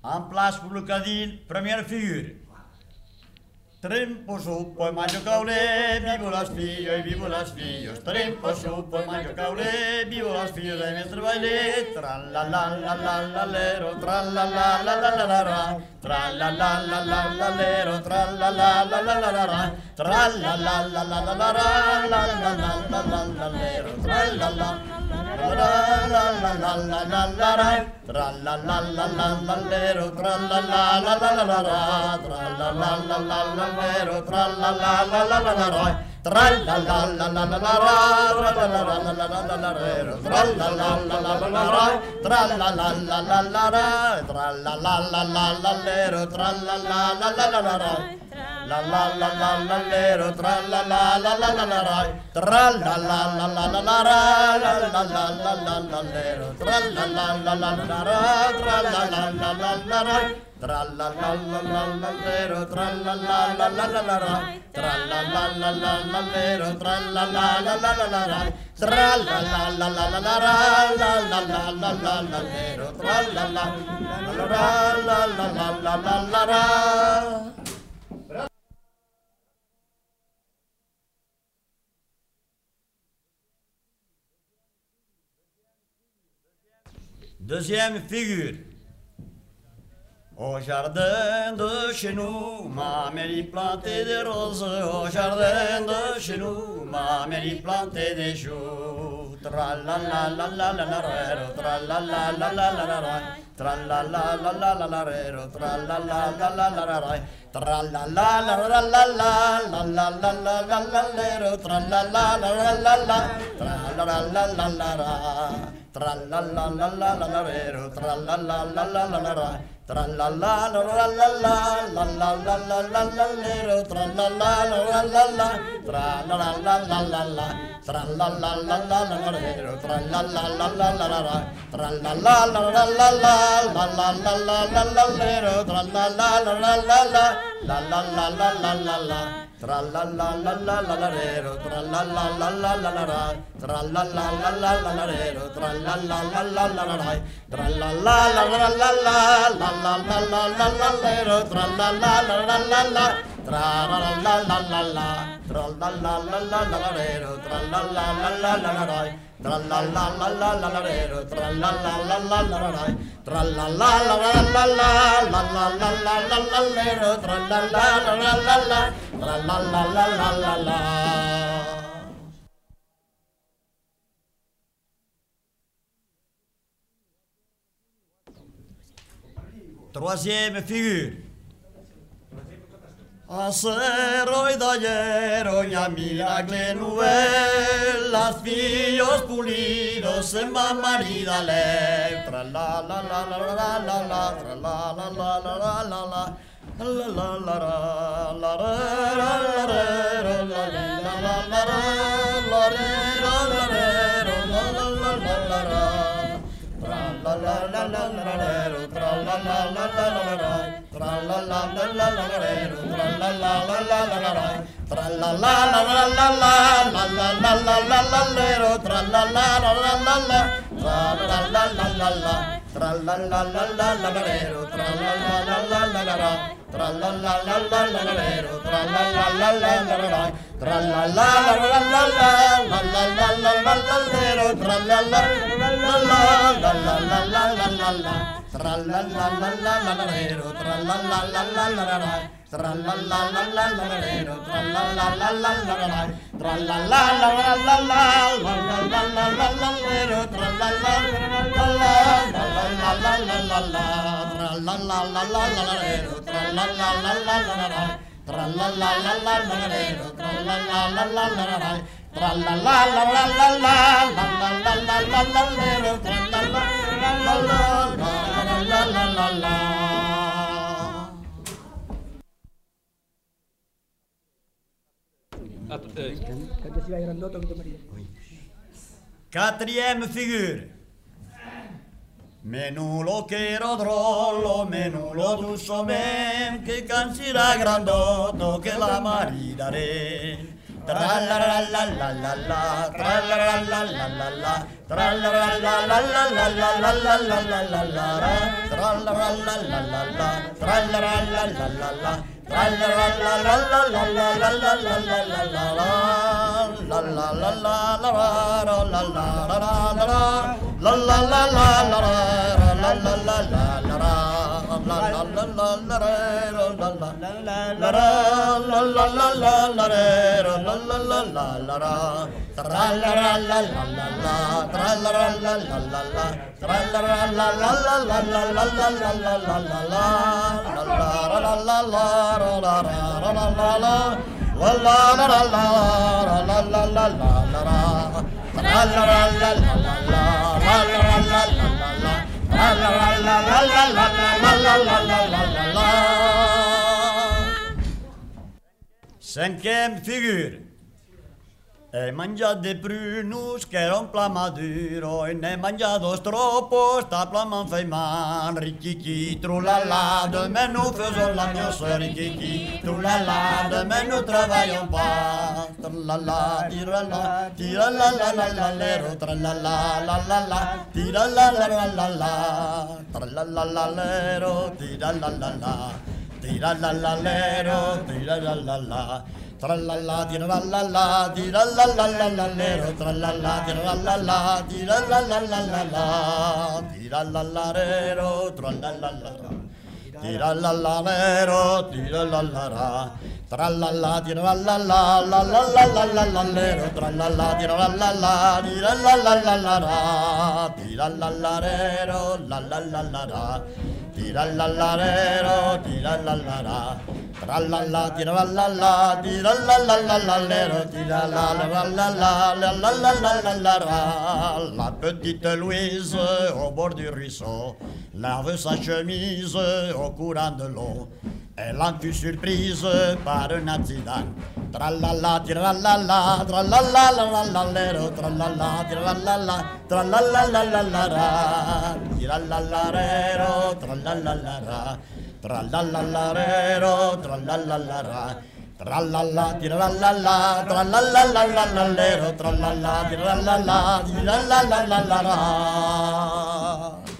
En place pour le cadine, première figure. Trimpo su, poi mangio caule, vivo las fillos. Trimpo su, poi mangio caule, vivo las fillos de nuestro baile. Tra la la la la la lero, tra la la la la la la ra. Tra la la la la la lero, tra la la la la la la ra. Tra la la la la la la ra, la la la la la la lero, tra la la la la la la la la la ra. Tra la la la la la lero, tra la la la la la la ra. Tra la la la la la lero, tra la la la la la la ra. Tra la la la la la la ra, tra la la la la la la la lero, tra la la la la la la ra. Tra la la la la la ra, tra la la la la la lero, tra la la la la la la ra. La la la la la lero, tra la la la la la la ra. Tra la la la la la la ra, la la la la la la lero, tra la la la la la ra, tra la la la la la ra. Tra la la la la la lero, tra la la la la la la ra. Tra la la la la la lero, tra la la la la la la ra. Tra la la la la la la ra, la la la la la la lero, tra la la la la la la la la la ra. Deuxième figure. Au jardin de chez nous, ma mère plantait des roses. Au jardin de chez nous, ma mère plantait des choux. Tra la la la la la la rero, tra la la la la la la ra. Tra la la la la la la rero, tra la la la la la la ra. Tra la la la la la la la la la la la la lero, tra la la la la la la, tra la la la la la ra. Tra la la la la la la rero, tra la la la la la la ra. Tra la la la la la la la la la la la la lero, tra la la la la la la, tra la la la la la la, tra la la la la la la lero, tra la la la la la la ra. Tra la la la la la la la la la la la la lero, tra la la la la la la, la la la la la la la. Tra la la la la la la rero, tra la la la la la la ra. Tra la la la la la la rero, tra la la la la la la ra. Tra la la la la la la la la la la la la lero, tra la la la la la la. Tra la la la la la, tra la la la la la la rero, tra la la la la la la ra. Tra la la la la la la rero, tra la la la la la la ra. Tra la la la la la la la la la la la la lero, tra la la la la la la, tra la la la la la la. Troisième figure. Acero y dallero y a miracle nouvelle, las fillos pulidos en mamarida le. Tra la la la la la la la, tra la la la la la la la. La la la la la la la la la la la la Quatrième figure. Menulo quiero drollo, menulo dusso men, che cancira grandotto che la maridare. Tra la la la la la la, tra la la la la la la, Cinquième figure. He mangiat de prunus que era un pla maduro e n'he mangiat dos tropos, sta pla m'han feim man, richichi, trulala, demain nous faisons la noce, richichi, trulala, demain nous travaillons pas, tralala, tirala, tirala, la la la lero, tralala, la la la, tirala, la la la la, tralala, la lero, tirala, la la, tirala, la lero, tirala, la la. Tralala, tiralala, tiralala, lero, tralala, tiralala, tiralala, tiralala, rero, tralala, tiralala, rero, tiralala, tralala, tiralala, la la la la lero, tralala, tiralala, tiralala, tiralala, rero, la la la, tiralala, rero, tiralala. Tralala, tiralala, tiralala, lero, tiralala, la petite Louise au bord du ruisseau lave sa chemise au courant de l'eau. Elle en fut surprise par un accident. Tralala, tiralala, tralala, lero, tralala, tiralala, tralala, tiralala, rero, tralala. Tralalalero, tralalalera, tralala, tiralala, tralalalala, lero, tralala, tiralala, tiralala.